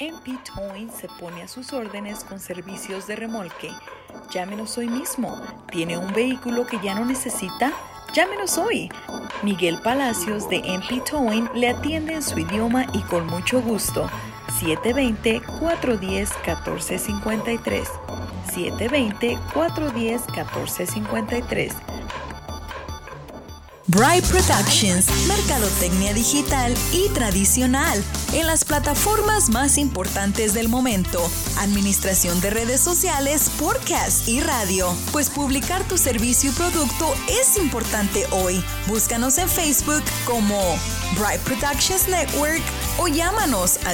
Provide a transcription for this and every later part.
MP Towing se pone a sus órdenes con servicios de remolque. Llámenos hoy mismo. ¿Tiene un vehículo que ya no necesita? Llámenos hoy. Miguel Palacios de MP Towing le atiende en su idioma y con mucho gusto. 720-410-1453. 720-410-1453. Bright Productions, mercadotecnia digital y tradicional en las plataformas más importantes del momento, administración de redes sociales, podcast y radio. Pues publicar tu servicio y producto es importante hoy. Búscanos en Facebook como Bright Productions Network o llámanos al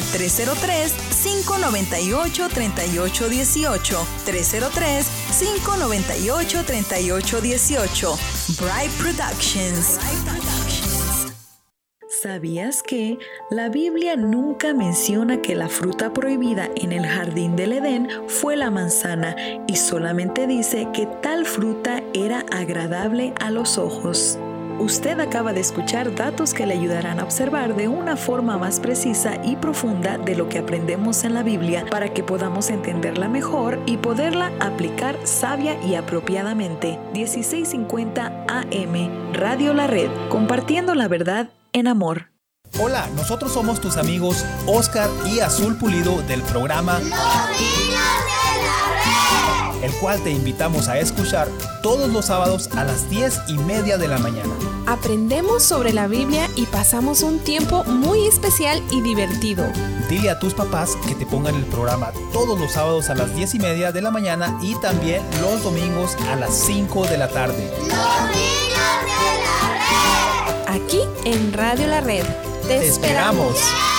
303-598-3818. 303-598-3818. Bright Productions. ¿Sabías que la Biblia nunca menciona que la fruta prohibida en el jardín del Edén fue la manzana y solamente dice que tal fruta era agradable a los ojos? Usted acaba de escuchar datos que le ayudarán a observar de una forma más precisa y profunda de lo que aprendemos en la Biblia para que podamos entenderla mejor y poderla aplicar sabia y apropiadamente. 1650 AM, Radio La Red, compartiendo la verdad en amor. Hola, nosotros somos tus amigos Oscar y Azul Pulido del programa Los Niños de la Red, el cual te invitamos a escuchar todos los sábados a las 10:30 de la mañana. Aprendemos sobre la Biblia y pasamos un tiempo muy especial y divertido. Dile a tus papás que te pongan el programa todos los sábados a las 10:30 de la mañana y también los domingos a las 5 de la tarde. Los Niños de la Red. Aquí en Radio La Red. ¡Te esperamos!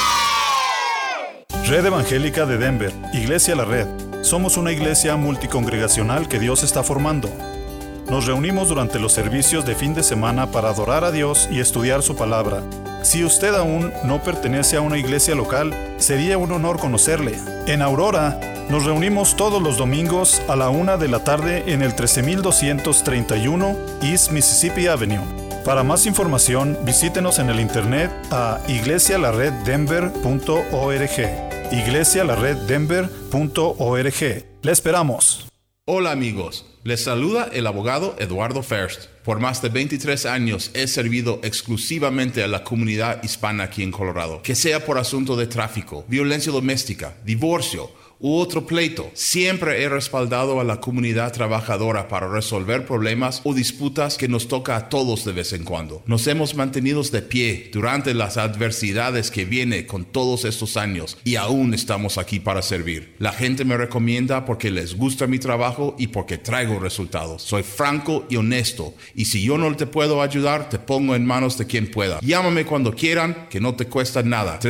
Red Evangélica de Denver, Iglesia La Red. Somos una iglesia multicongregacional que Dios está formando. Nos reunimos durante los servicios de fin de semana para adorar a Dios y estudiar su palabra. Si usted aún no pertenece a una iglesia local, sería un honor conocerle. En Aurora, nos reunimos todos los domingos a la 1 de la tarde en el 13231 East Mississippi Avenue. Para más información, visítenos en el internet a iglesialareddenver.org. iglesialareddenver.org. ¡Le esperamos! Hola amigos, les saluda el abogado Eduardo First. Por más de 23 años he servido exclusivamente a la comunidad hispana aquí en Colorado. Que sea por asunto de tráfico, violencia doméstica, divorcio u otro pleito, siempre he respaldado a la comunidad trabajadora para resolver problemas o disputas que nos toca a todos de vez en cuando. Nos hemos mantenido de pie durante las adversidades que viene con todos estos años y aún estamos aquí para servir. La gente me recomienda porque les gusta mi trabajo y porque traigo resultados. Soy franco y honesto y si yo no te puedo ayudar, te pongo en manos de quien pueda. Llámame cuando quieran, que no te cuesta nada.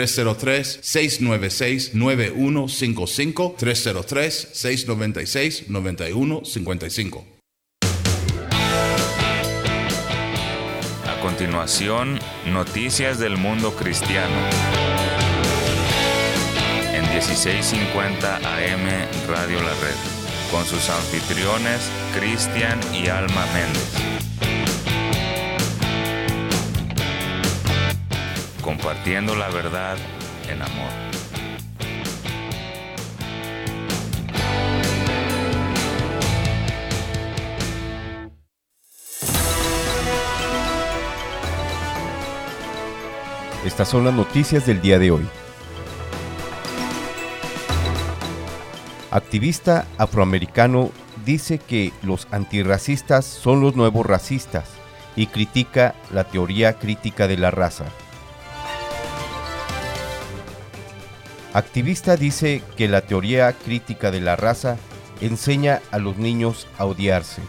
303-696-9155 303-696-9155. A continuación, noticias del mundo cristiano. En 1650 AM Radio La Red, con sus anfitriones Cristian y Alma Méndez. Compartiendo la verdad en amor. Estas son las noticias del día de hoy. Activista afroamericano dice que los antirracistas son los nuevos racistas y critica la teoría crítica de la raza. Activista dice que la teoría crítica de la raza enseña a los niños a odiarse.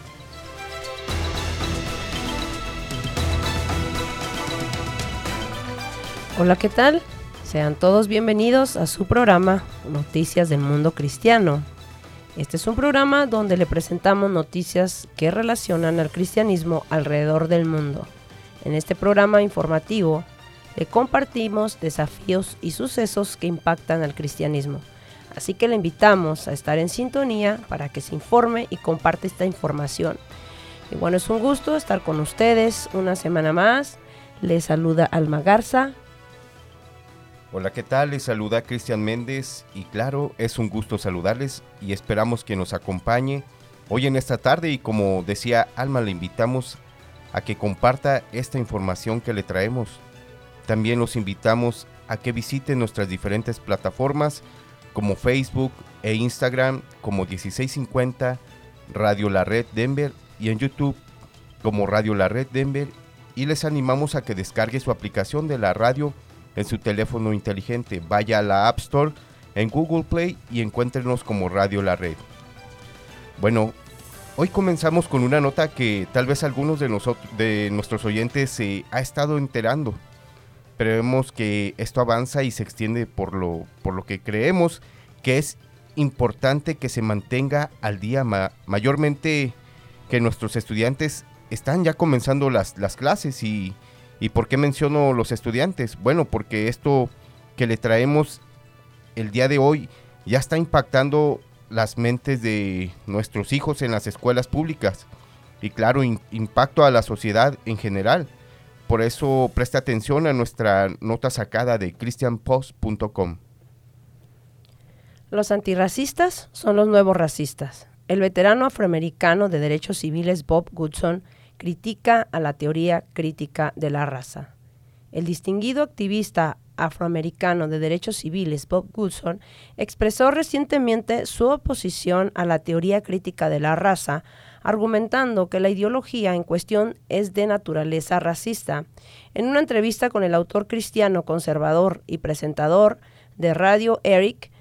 Hola, ¿qué tal? Sean todos bienvenidos a su programa Noticias del Mundo Cristiano. Este es un programa donde le presentamos noticias que relacionan al cristianismo alrededor del mundo. En este programa informativo le compartimos desafíos y sucesos que impactan al cristianismo. Así que le invitamos a estar en sintonía para que se informe y comparte esta información. Y bueno, es un gusto estar con ustedes una semana más. Les saluda Alma Garza. Hola, ¿qué tal? Les saluda Cristian Méndez y claro, es un gusto saludarles y esperamos que nos acompañe hoy en esta tarde y como decía Alma, le invitamos a que comparta esta información que le traemos. También los invitamos a que visiten nuestras diferentes plataformas como Facebook e Instagram como 1650 Radio La Red Denver y en YouTube como Radio La Red Denver, y les animamos a que descargue su aplicación de la radio en su teléfono inteligente. Vaya a la App Store en Google Play y encuéntrenos como Radio La Red. Bueno, hoy comenzamos con una nota que tal vez algunos de nuestros oyentes se ha estado enterando. Pero vemos que esto avanza y se extiende por lo que creemos que es importante que se mantenga al día, mayormente que nuestros estudiantes están ya comenzando las clases. ¿Y por qué menciono los estudiantes? Bueno, porque esto que le traemos el día de hoy ya está impactando las mentes de nuestros hijos en las escuelas públicas y claro, impacto a la sociedad en general. Por eso presta atención a nuestra nota sacada de christianpost.com. Los antirracistas son los nuevos racistas. El veterano afroamericano de derechos civiles Bob Goodson critica a la teoría crítica de la raza. El distinguido activista afroamericano de derechos civiles Bob Goodson expresó recientemente su oposición a la teoría crítica de la raza, argumentando que la ideología en cuestión es de naturaleza racista. En una entrevista con el autor cristiano conservador y presentador de radio Eric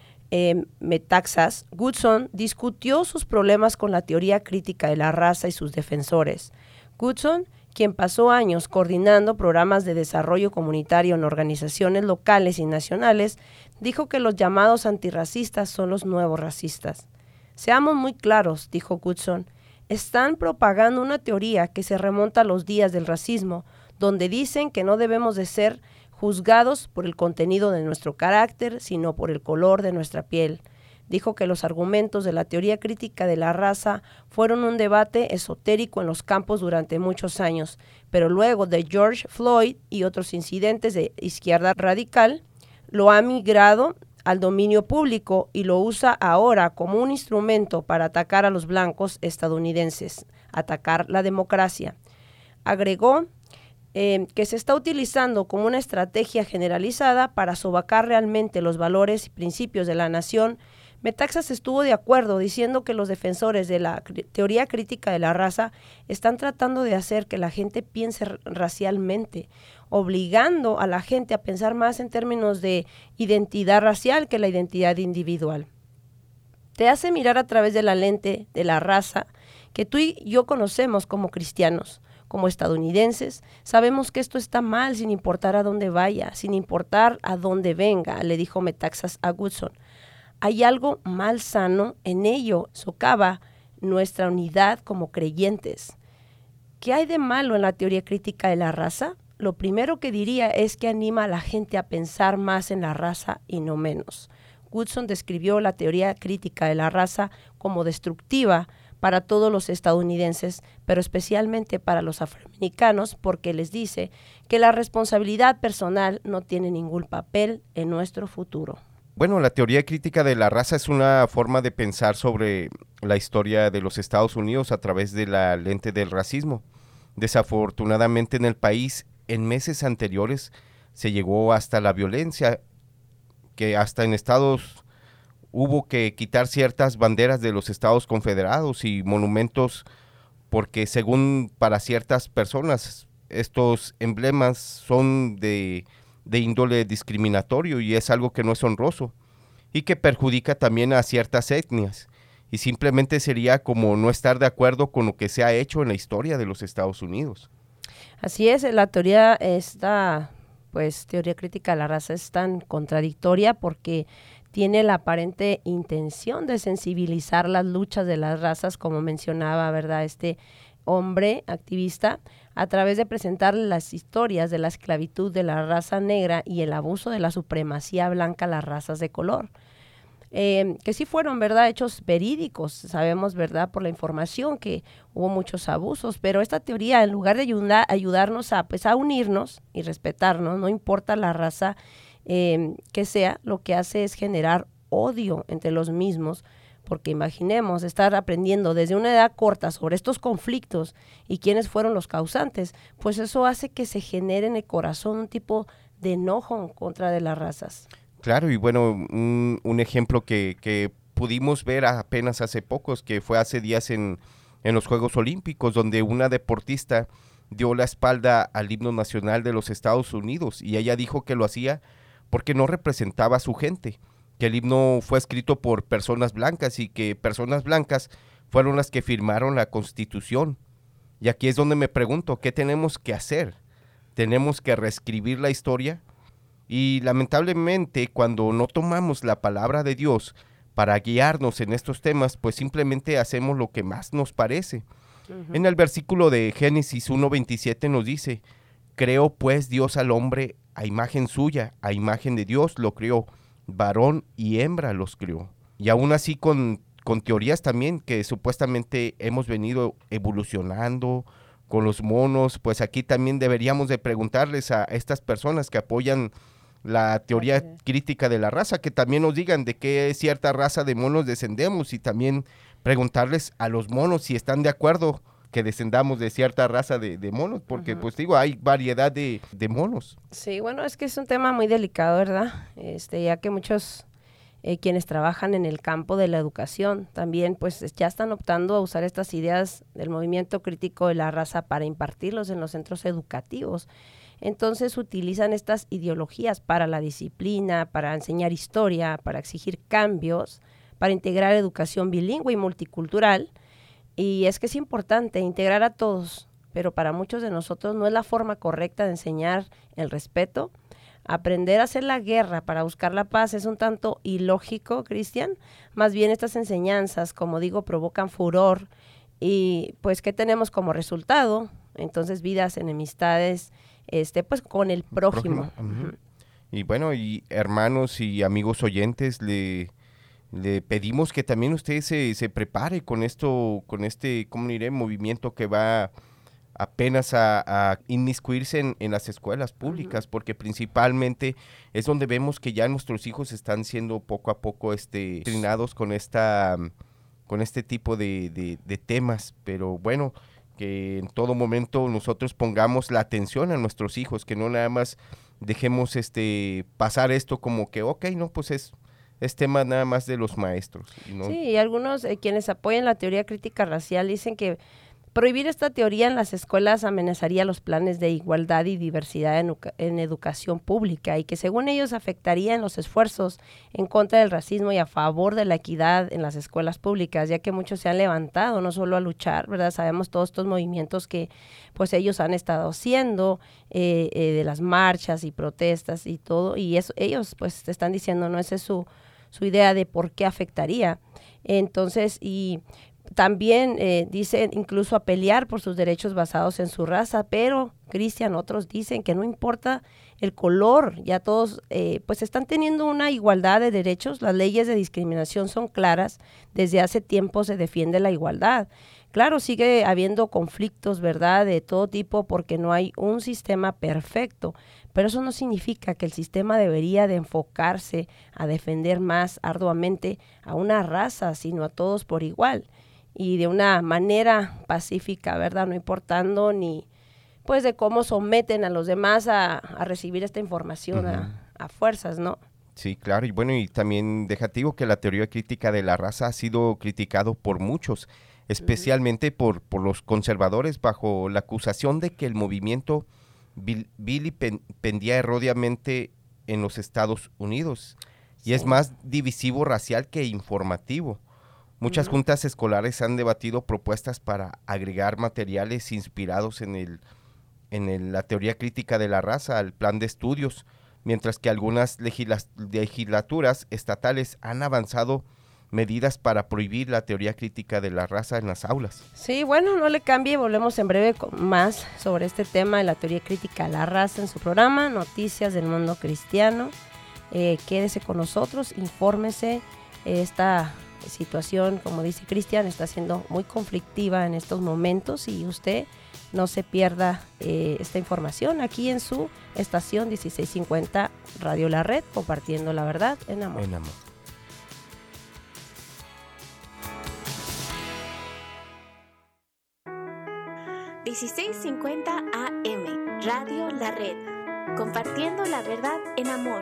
Metaxas, Goodson discutió sus problemas con la teoría crítica de la raza y sus defensores. Goodson, quien pasó años coordinando programas de desarrollo comunitario en organizaciones locales y nacionales, dijo que los llamados antirracistas son los nuevos racistas. Seamos muy claros, dijo Goodson, están propagando una teoría que se remonta a los días del racismo, donde dicen que no debemos de ser juzgados por el contenido de nuestro carácter, sino por el color de nuestra piel. Dijo que los argumentos de la teoría crítica de la raza fueron un debate esotérico en los campos durante muchos años, pero luego de George Floyd y otros incidentes de izquierda radical, lo ha migrado al dominio público y lo usa ahora como un instrumento para atacar a los blancos estadounidenses, atacar la democracia. Agregó que se está utilizando como una estrategia generalizada para sobacar realmente los valores y principios de la nación. Metaxas estuvo de acuerdo diciendo que los defensores de la teoría crítica de la raza están tratando de hacer que la gente piense racialmente, obligando a la gente a pensar más en términos de identidad racial que la identidad individual. Te hace mirar a través de la lente de la raza que tú y yo conocemos como cristianos. Como estadounidenses, sabemos que esto está mal sin importar a dónde vaya, sin importar a dónde venga, le dijo Metaxas a Goodson. Hay algo malsano en ello, socava nuestra unidad como creyentes. ¿Qué hay de malo en la teoría crítica de la raza? Lo primero que diría es que anima a la gente a pensar más en la raza y no menos. Goodson describió la teoría crítica de la raza como destructiva para todos los estadounidenses, pero especialmente para los afroamericanos, porque les dice que la responsabilidad personal no tiene ningún papel en nuestro futuro. Bueno, la teoría crítica de la raza es una forma de pensar sobre la historia de los Estados Unidos a través de la lente del racismo. Desafortunadamente en el país, en meses anteriores, se llegó hasta la violencia, que hasta en estados hubo que quitar ciertas banderas de los Estados Confederados y monumentos porque según para ciertas personas estos emblemas son de índole discriminatorio y es algo que no es honroso y que perjudica también a ciertas etnias y simplemente sería como no estar de acuerdo con lo que se ha hecho en la historia de los Estados Unidos. Así es, la teoría teoría crítica de la raza es tan contradictoria porque tiene la aparente intención de sensibilizar las luchas de las razas, como mencionaba, ¿verdad?, este hombre activista, a través de presentar las historias de la esclavitud de la raza negra y el abuso de la supremacía blanca a las razas de color. Que sí fueron, ¿verdad?, hechos verídicos, sabemos, ¿verdad?, por la información que hubo muchos abusos, pero esta teoría, en lugar de ayudarnos a unirnos y respetarnos, no importa la raza que sea, lo que hace es generar odio entre los mismos, porque imaginemos estar aprendiendo desde una edad corta sobre estos conflictos y quiénes fueron los causantes, pues eso hace que se genere en el corazón un tipo de enojo en contra de las razas. Claro, y bueno, un ejemplo que pudimos ver apenas hace pocos, que fue hace días en los Juegos Olímpicos, donde una deportista dio la espalda al himno nacional de los Estados Unidos, y ella dijo que lo hacía porque no representaba a su gente, que el himno fue escrito por personas blancas y que personas blancas fueron las que firmaron la Constitución. Y aquí es donde me pregunto, ¿qué tenemos que hacer? ¿Tenemos que reescribir la historia? Y lamentablemente, cuando no tomamos la palabra de Dios para guiarnos en estos temas, pues simplemente hacemos lo que más nos parece. Uh-huh. En el versículo de Génesis 1:27 nos dice, creó pues Dios al hombre a imagen suya, a imagen de Dios lo creó, varón y hembra los creó. Y aún así con teorías también que supuestamente hemos venido evolucionando con los monos, pues aquí también deberíamos de preguntarles a estas personas que apoyan la teoría crítica de la raza, que también nos digan de qué cierta raza de monos descendemos, y también preguntarles a los monos si están de acuerdo que descendamos de cierta raza de monos, porque pues digo, hay variedad de monos. Sí, bueno, es que es un tema muy delicado, ¿verdad? Ya que muchos quienes trabajan en el campo de la educación también pues ya están optando a usar estas ideas del movimiento crítico de la raza para impartirlos en los centros educativos. Entonces utilizan estas ideologías para la disciplina, para enseñar historia, para exigir cambios, para integrar educación bilingüe y multicultural. Y es que es importante integrar a todos, pero para muchos de nosotros no es la forma correcta de enseñar el respeto. Aprender a hacer la guerra para buscar la paz es un tanto ilógico, Cristian. Más bien estas enseñanzas, como digo, provocan furor. Y pues, ¿qué tenemos como resultado? Entonces, vidas, enemistades, pues con el prójimo. Uh-huh. Y bueno, y hermanos y amigos oyentes, le pedimos que también usted se prepare con esto, con este, ¿cómo diré?, movimiento que va apenas a inmiscuirse en las escuelas públicas, uh-huh, porque principalmente es donde vemos que ya nuestros hijos están siendo poco a poco entrenados con este tipo de temas, pero bueno, que en todo momento nosotros pongamos la atención a nuestros hijos, que no nada más dejemos pasar esto como que, ok, no, pues es tema nada más de los maestros. ¿No? Sí, y algunos quienes apoyan la teoría crítica racial dicen que prohibir esta teoría en las escuelas amenazaría los planes de igualdad y diversidad en educación pública, y que según ellos afectarían los esfuerzos en contra del racismo y a favor de la equidad en las escuelas públicas, ya que muchos se han levantado no solo a luchar, ¿verdad? Sabemos todos estos movimientos que pues ellos han estado haciendo, de las marchas y protestas y todo, y eso, ellos pues te están diciendo, no, esa es su idea de por qué afectaría. Entonces, y también dicen incluso a pelear por sus derechos basados en su raza, pero, Cristian, otros dicen que no importa el color, ya todos pues están teniendo una igualdad de derechos, las leyes de discriminación son claras, desde hace tiempo se defiende la igualdad. Claro, sigue habiendo conflictos, ¿verdad?, de todo tipo, porque no hay un sistema perfecto, pero eso no significa que el sistema debería de enfocarse a defender más arduamente a una raza, sino a todos por igual, y de una manera pacífica, ¿verdad?, no importando ni pues de cómo someten a los demás a recibir esta información, uh-huh, a fuerzas, ¿no? Sí, claro, y bueno, y también digo que la teoría crítica de la raza ha sido criticado por muchos, especialmente por los conservadores, bajo la acusación de que el movimiento vilipendía erróneamente en los Estados Unidos, y es más divisivo racial que informativo. Muchas uh-huh juntas escolares han debatido propuestas para agregar materiales inspirados en la teoría crítica de la raza al plan de estudios, mientras que algunas legislaturas estatales han avanzado medidas para prohibir la teoría crítica de la raza en las aulas. Sí, bueno, no le cambie, volvemos en breve con más sobre este tema de la teoría crítica de la raza en su programa Noticias del Mundo Cristiano. Quédese con nosotros, infórmese, esta situación, como dice Cristian, está siendo muy conflictiva en estos momentos y usted no se pierda esta información aquí en su estación 1650 Radio La Red, compartiendo la verdad en amor. En amor. ...1650 AM, Radio La Red, compartiendo la verdad en amor.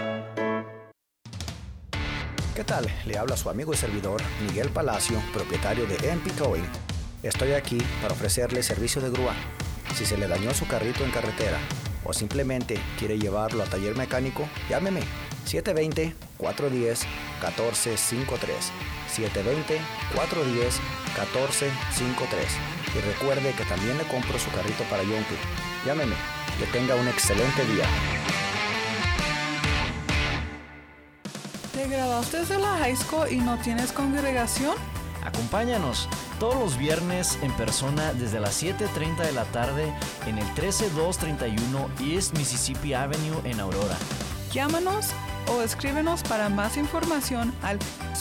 ¿Qué tal? Le habla su amigo y servidor Miguel Palacio, propietario de MP Towing. Estoy aquí para ofrecerle servicio de grúa. Si se le dañó su carrito en carretera o simplemente quiere llevarlo a taller mecánico, llámeme 720-410-1453. 720-410-1453. Y recuerde que también le compro su carrito para Yonke. Llámeme. Que tenga un excelente día. ¿Te graduaste de la high school y no tienes congregación? Acompáñanos todos los viernes en persona desde las 7:30 de la tarde en el 13231 East Mississippi Avenue en Aurora. Llámanos o escríbenos para más información al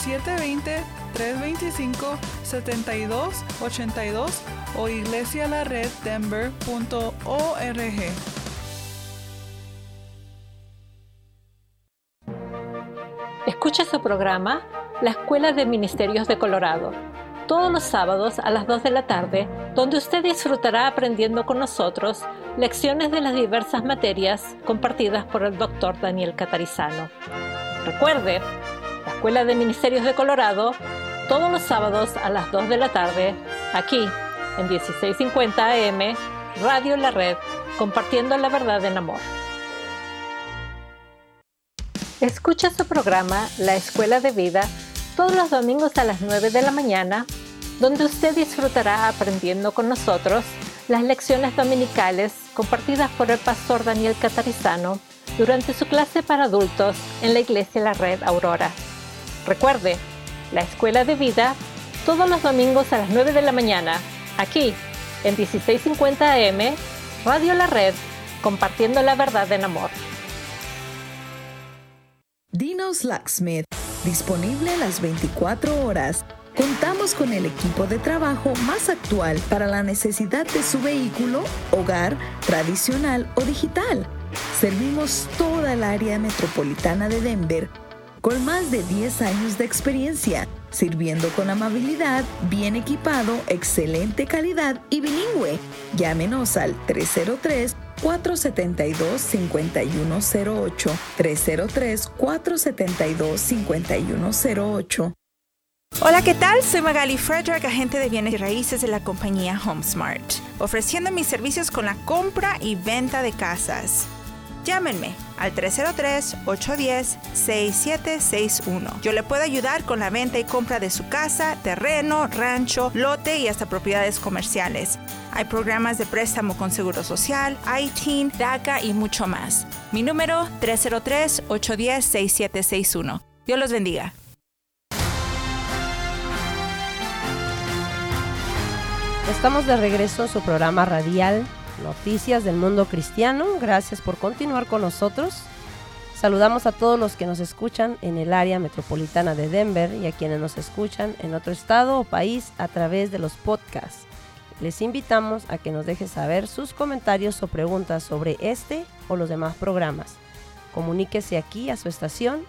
720-325-7282 o iglesialareddenver.org. Escucha su programa La Escuela de Ministerios de Colorado, todos los sábados a las 2 de la tarde, donde usted disfrutará aprendiendo con nosotros lecciones de las diversas materias compartidas por el Dr. Daniel Catarizano. Recuerde, La Escuela de Ministerios de Colorado, todos los sábados a las 2 de la tarde, aquí en 1650 AM, Radio La Red, compartiendo la verdad en amor. Escucha su programa La Escuela de Vida todos los domingos a las 9 de la mañana, donde usted disfrutará aprendiendo con nosotros las lecciones dominicales compartidas por el pastor Daniel Catarizano durante su clase para adultos en la Iglesia La Red Aurora. Recuerde, La Escuela de Vida todos los domingos a las 9 de la mañana, aquí en 1650 AM, Radio La Red, compartiendo la verdad en amor. Dino's Locksmith, disponible las 24 horas. Contamos con el equipo de trabajo más actual para la necesidad de su vehículo, hogar, tradicional o digital. Servimos toda el área metropolitana de Denver con más de 10 años de experiencia, sirviendo con amabilidad, bien equipado, excelente calidad y bilingüe. Llámenos al 303-472-5108, 303-472-5108. Hola, ¿qué tal? Soy Magali Frederick, agente de bienes y raíces de la compañía HomeSmart, ofreciendo mis servicios con la compra y venta de casas. Llámenme al 303-810-6761. Yo le puedo ayudar con la venta y compra de su casa, terreno, rancho, lote y hasta propiedades comerciales. Hay programas de préstamo con Seguro Social, ITIN, DACA y mucho más. Mi número 303-810-6761. Dios los bendiga. Estamos de regreso en su programa radial Noticias del Mundo Cristiano. Gracias por continuar con nosotros. Saludamos a todos los que nos escuchan en el área metropolitana de Denver y a quienes nos escuchan en otro estado o país a través de los podcasts. Les invitamos a que nos dejen saber sus comentarios o preguntas sobre este o los demás programas. Comuníquese aquí a su estación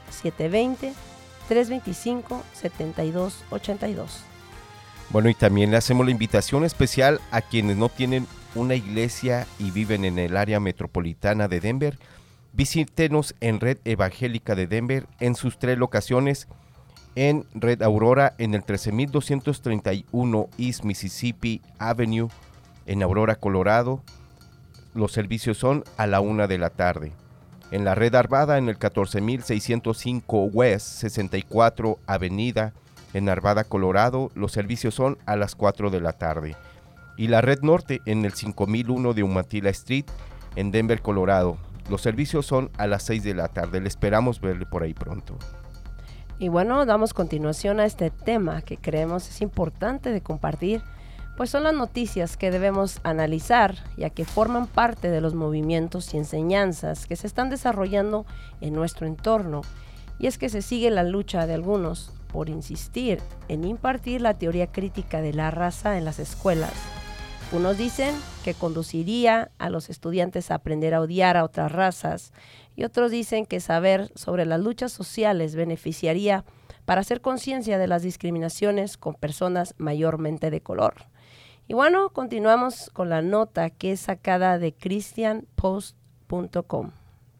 720-325-7282. Bueno, y también le hacemos la invitación especial a quienes no tienen una iglesia y viven en el área metropolitana de Denver. Visítenos en Red Evangélica de Denver en sus 3 locaciones, en Red Aurora en el 13231 East Mississippi Avenue en Aurora, Colorado. Los servicios son a la 1 de la tarde. En la Red Arvada en el 14605 West 64 Avenida en Arvada, Colorado. Los servicios son a las 4 de la tarde. Y la Red Norte en el 5001 de Umatilla Street en Denver, Colorado. Los servicios son a las 6 de la tarde. Le esperamos verle por ahí pronto. Y bueno, damos continuación a este tema que creemos es importante de compartir, pues son las noticias que debemos analizar, ya que forman parte de los movimientos y enseñanzas que se están desarrollando en nuestro entorno. y es que se sigue la lucha de algunos por insistir en impartir la teoría crítica de la raza en las escuelas. Unos dicen que conduciría a los estudiantes a aprender a odiar a otras razas, y otros dicen que saber sobre las luchas sociales beneficiaría para hacer conciencia de las discriminaciones con personas mayormente de color. Y bueno, continuamos con la nota que es sacada de christianpost.com.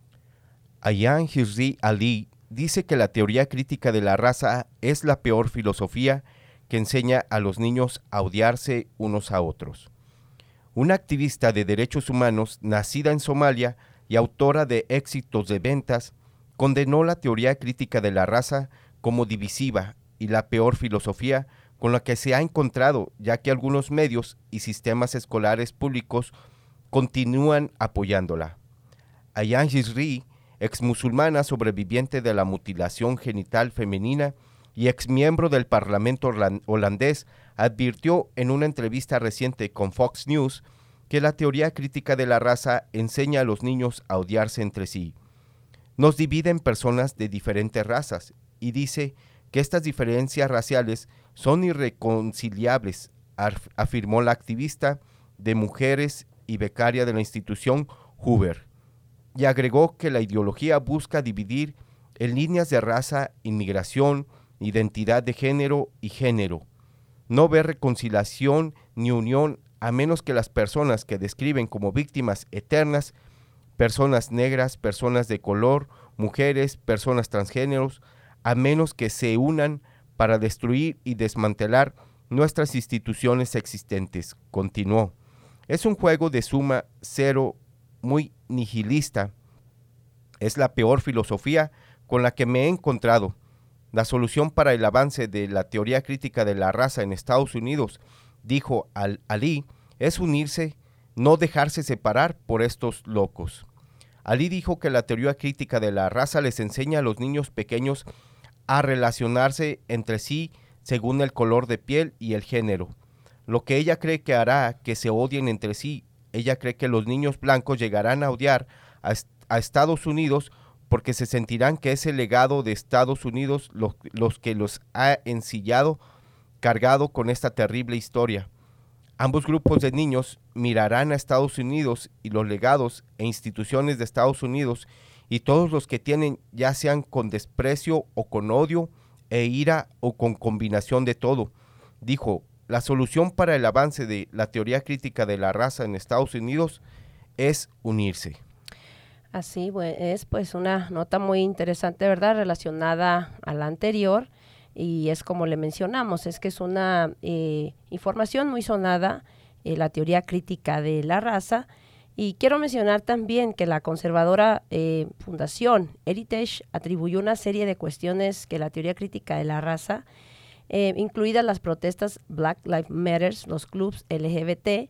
Ayaan Hirsi Ali dice que la teoría crítica de la raza es la peor filosofía que enseña a los niños a odiarse unos a otros. Una activista de derechos humanos nacida en Somalia y autora de éxitos de ventas, condenó la teoría crítica de la raza como divisiva y la peor filosofía con la que se ha encontrado, ya que algunos medios y sistemas escolares públicos continúan apoyándola. Ayaan Hirsi, exmusulmana sobreviviente de la mutilación genital femenina y exmiembro del Parlamento holandés, advirtió en una entrevista reciente con Fox News que la teoría crítica de la raza enseña a los niños a odiarse entre sí. Nos dividen personas de diferentes razas y dice que estas diferencias raciales son irreconciliables, afirmó la activista de mujeres y becaria de la institución Hoover, y agregó que la ideología busca dividir en líneas de raza, inmigración, identidad de género y género. No ve reconciliación ni unión a menos que las personas que describen como víctimas eternas, personas negras, personas de color, mujeres, personas transgéneros, a menos que se unan para destruir y desmantelar nuestras instituciones existentes, continuó. Es un juego de suma cero muy nihilista. Es la peor filosofía con la que me he encontrado. La solución para el avance de la teoría crítica de la raza en Estados Unidos, dijo Ali, es unirse, no dejarse separar por estos locos. Ali dijo que la teoría crítica de la raza les enseña a los niños pequeños a relacionarse entre sí según el color de piel y el género, lo que ella cree que hará que se odien entre sí. Ella cree que los niños blancos llegarán a odiar a Estados Unidos porque se sentirán que es el legado de Estados Unidos los que los ha ensillado, cargado con esta terrible historia. Ambos grupos de niños mirarán a Estados Unidos y los legados e instituciones de Estados Unidos, y todos los que tienen, ya sean con desprecio o con odio e ira o con combinación de todo. Dijo, la solución para el avance de la teoría crítica de la raza en Estados Unidos es unirse. Así es, pues una nota muy interesante, ¿verdad?, relacionada a la anterior, y es como le mencionamos, es que es una información muy sonada, la teoría crítica de la raza. Y quiero mencionar también que la conservadora Fundación Heritage atribuyó una serie de cuestiones que la teoría crítica de la raza, incluidas las protestas Black Lives Matter, los clubs LGBT,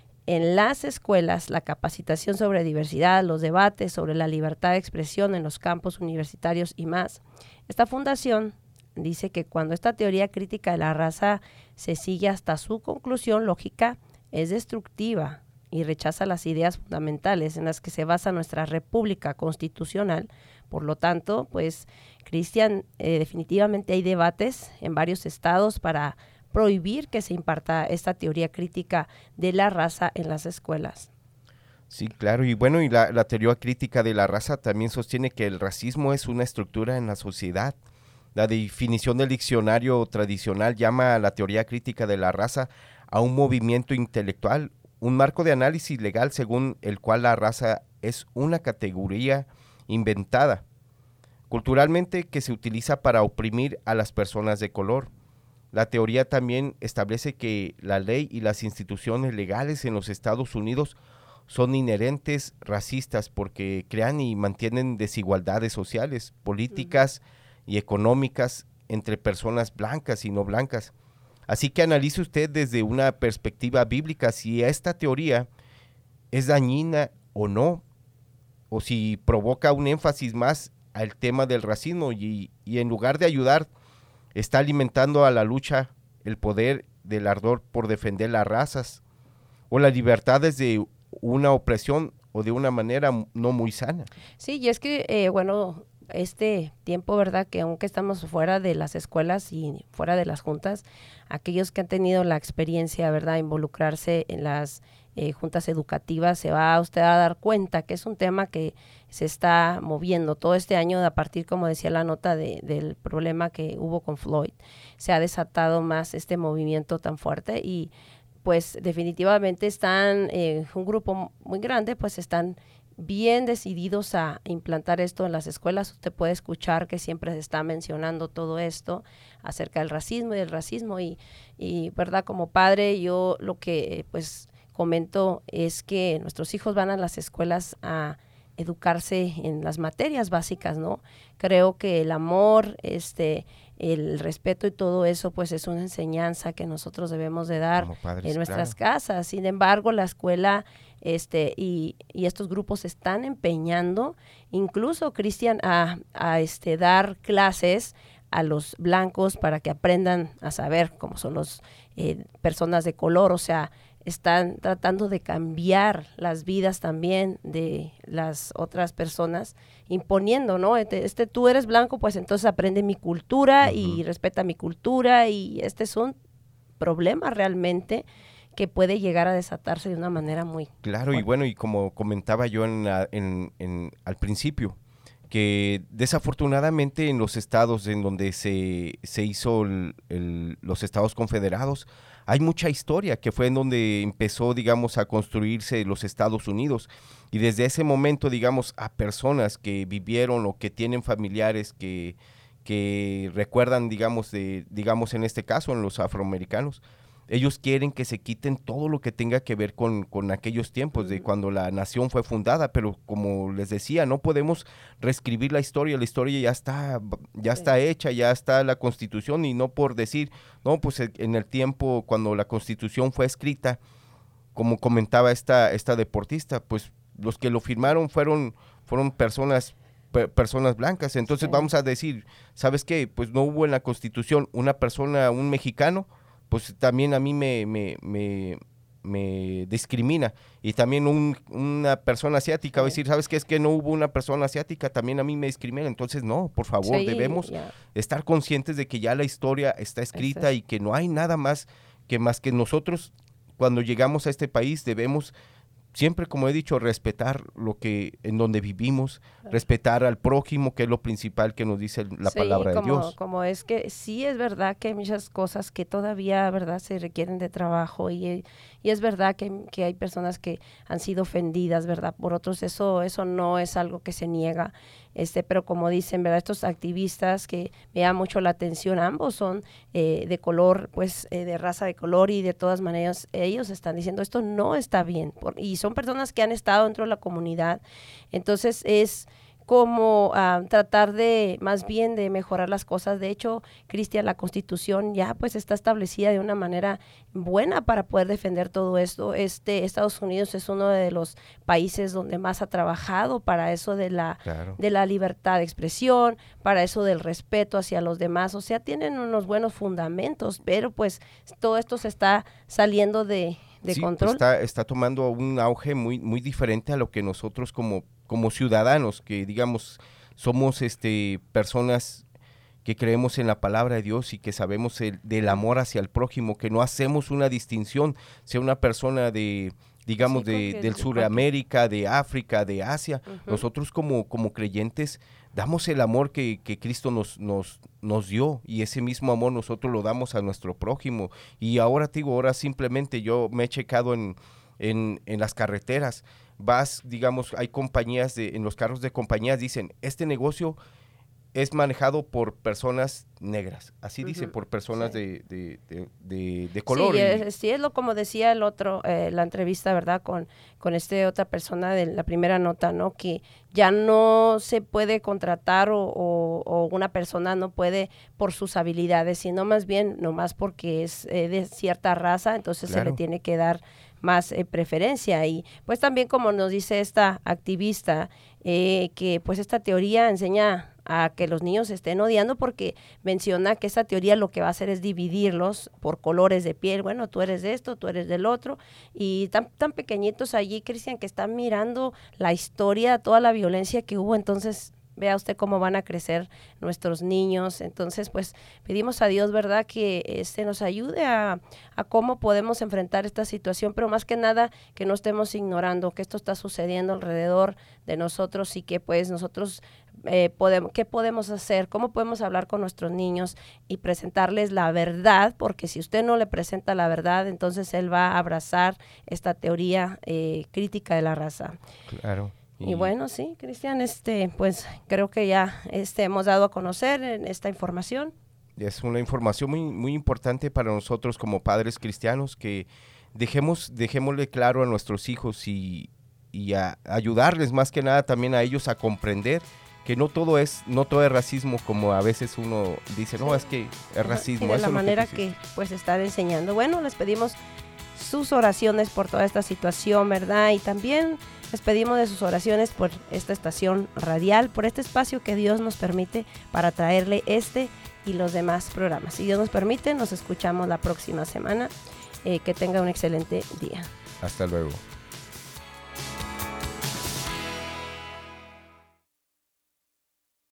en las escuelas, la capacitación sobre diversidad, los debates sobre la libertad de expresión en los campus universitarios y más. Esta fundación dice que cuando esta teoría crítica de la raza se sigue hasta su conclusión lógica, es destructiva y rechaza las ideas fundamentales en las que se basa nuestra república constitucional. Por lo tanto, pues, Cristian, definitivamente hay debates en varios estados para prohibir que se imparta esta teoría crítica de la raza en las escuelas. Sí, claro, y bueno, y la teoría crítica de la raza también sostiene que el racismo es una estructura en la sociedad. La definición del diccionario tradicional llama a la teoría crítica de la raza a un movimiento intelectual, un marco de análisis legal según el cual la raza es una categoría inventada culturalmente que se utiliza para oprimir a las personas de color. La teoría también establece que la ley y las instituciones legales en los Estados Unidos son inherentes racistas porque crean y mantienen desigualdades sociales, políticas y económicas entre personas blancas y no blancas. Así que analice usted desde una perspectiva bíblica si esta teoría es dañina o no, o si provoca un énfasis más al tema del racismo y en lugar de ayudar, está alimentando a la lucha el poder del ardor por defender las razas o las libertades de una opresión o de una manera no muy sana. Sí, y es que, este tiempo, ¿verdad? Que aunque estamos fuera de las escuelas y fuera de las juntas, aquellos que han tenido la experiencia, ¿verdad? Involucrarse en las juntas educativas, se va usted a dar cuenta que es un tema que se está moviendo todo este año a partir, como decía la nota, del problema que hubo con Floyd. Se ha desatado más este movimiento tan fuerte y pues definitivamente están, un grupo muy grande, pues están bien decididos a implantar esto en las escuelas. Usted puede escuchar que siempre se está mencionando todo esto acerca del racismo y del racismo y verdad, como padre, yo lo que pues comento es que nuestros hijos van a las escuelas a educarse en las materias básicas, ¿no? Creo que el amor, el respeto y todo eso, pues es una enseñanza que nosotros debemos de dar padres, en nuestras casas. Sin embargo, la escuela y estos grupos se están empeñando, incluso, Cristian, a dar clases a los blancos para que aprendan a saber cómo son los personas de color, o sea, están tratando de cambiar las vidas también de las otras personas, imponiendo, ¿no? Tú eres blanco, pues entonces aprende mi cultura y respeta mi cultura, y este es un problema realmente que puede llegar a desatarse de una manera muy claro fuerte. Y bueno, y como comentaba yo al principio, que desafortunadamente en los estados en donde se hizo los estados confederados, hay mucha historia que fue en donde empezó, digamos, a construirse los Estados Unidos, y desde ese momento, digamos, a personas que vivieron o que tienen familiares que recuerdan, digamos, en este caso, en los afroamericanos, ellos quieren que se quiten todo lo que tenga que ver con aquellos tiempos de cuando la nación fue fundada, pero como les decía, no podemos reescribir la historia ya está hecha, ya está la Constitución, y no por decir, no, pues en el tiempo cuando la Constitución fue escrita, como comentaba esta deportista, pues los que lo firmaron fueron personas blancas, entonces vamos a decir, ¿sabes qué? Pues no hubo en la Constitución un mexicano, pues también a mí me discrimina, y también una persona asiática va a decir, ¿sabes qué? Es que no hubo una persona asiática, también a mí me discrimina. Entonces no, por favor, debemos estar conscientes de que ya la historia está escrita y que no hay nada más que nosotros cuando llegamos a este país debemos siempre, como he dicho, respetar en donde vivimos, respetar al prójimo, que es lo principal que nos dice la palabra de Dios. Como es que sí es verdad que hay muchas cosas que todavía, verdad, se requieren de trabajo, y es verdad que hay personas que han sido ofendidas, verdad, por otros. Eso no es algo que se niega, pero como dicen, verdad, estos activistas que me llama mucho la atención, ambos son de color, pues de raza de color, y de todas maneras ellos están diciendo esto no está bien, y son personas que han estado dentro de la comunidad. Entonces es como tratar de, más bien, de mejorar las cosas. De hecho, Cristian, la Constitución ya pues está establecida de una manera buena para poder defender todo esto. Estados Unidos es uno de los países donde más ha trabajado para eso de la libertad de expresión, para eso del respeto hacia los demás. O sea, tienen unos buenos fundamentos, pero pues todo esto se está saliendo de control. Está tomando un auge muy, muy diferente a lo que nosotros como ciudadanos, que digamos somos personas que creemos en la palabra de Dios y que sabemos del amor hacia el prójimo, que no hacemos una distinción, sea una persona del Suramérica, de África, de Asia. Nosotros como creyentes damos el amor que Cristo nos dio, y ese mismo amor nosotros lo damos a nuestro prójimo. Y ahora simplemente yo me he checado en las carreteras, digamos, hay compañías en los carros de compañías dicen, este negocio es manejado por personas negras, así dice, por personas de color. Sí, es lo como decía el otro, la entrevista, ¿verdad? Con otra persona de la primera nota, ¿no? Que ya no se puede contratar o una persona no puede por sus habilidades, sino más bien nomás porque es de cierta raza, entonces se le tiene que dar más preferencia. Y pues también, como nos dice esta activista, que pues esta teoría enseña a que los niños se estén odiando, porque menciona que esta teoría lo que va a hacer es dividirlos por colores de piel. Bueno, tú eres de esto, tú eres del otro, y tan pequeñitos allí, Cristian, que están mirando la historia, toda la violencia que hubo. Entonces vea usted cómo van a crecer nuestros niños. Entonces, pues pedimos a Dios, ¿verdad?, que nos ayude a cómo podemos enfrentar esta situación, pero más que nada que no estemos ignorando que esto está sucediendo alrededor de nosotros y que pues nosotros qué podemos hacer, cómo podemos hablar con nuestros niños y presentarles la verdad, porque si usted no le presenta la verdad, entonces él va a abrazar esta teoría crítica de la raza. Claro. Y bueno, sí, Cristian, pues creo que ya hemos dado a conocer esta información. Es una información muy, muy importante para nosotros como padres cristianos, que dejémosle claro a nuestros hijos y a ayudarles más que nada también a ellos a comprender que no todo es racismo, como a veces uno dice, no, es que es racismo. Y de la manera que pues están enseñando. Bueno, les pedimos sus oraciones por toda esta situación, ¿verdad? Y también les pedimos de sus oraciones por esta estación radial, por este espacio que Dios nos permite para traerle y los demás programas. Si Dios nos permite, nos escuchamos la próxima semana. Que tenga un excelente día. Hasta luego.